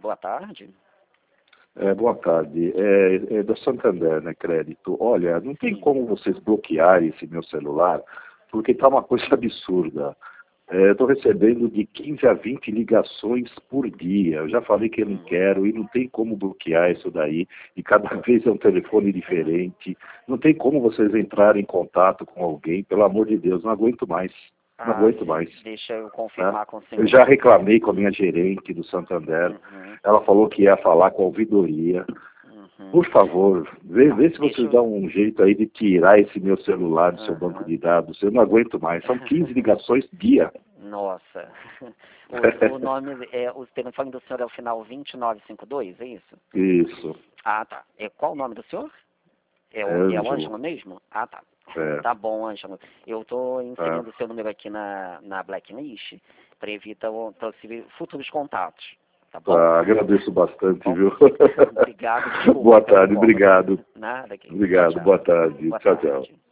boa tarde. Boa tarde. É do Santander, né, crédito. Olha, não tem Sim. como vocês bloquearem esse meu celular, porque está uma coisa absurda. Eu estou recebendo de 15 a 20 ligações por dia. Eu já falei que eu não quero e não tem como bloquear isso daí. E cada vez é um telefone diferente. Não tem como vocês entrarem em contato com alguém. Pelo amor de Deus, não aguento mais. Não aguento mais. Deixa eu confirmar com o senhor. Eu já reclamei com a minha gerente do Santander. Ela falou que ia falar com a ouvidoria. Por favor, vê se vocês dão um jeito aí de tirar esse meu celular do seu banco de dados. Eu não aguento mais. São 15 ligações dia. Nossa. O nome, o telefone do senhor é o final 2952, é isso? Isso. Ah, tá. Qual o nome do senhor? É o Ângelo mesmo? Ah, tá. Tá bom, Ângelo. Eu estou inserindo o seu número aqui na blacklist para evitar possíveis futuros contatos. Tá bom? Agradeço bastante, viu? Obrigado. Desculpa, Boa tarde, obrigado. Nada. Obrigado, tchau. boa tarde. Boa Tchau, tarde. tchau.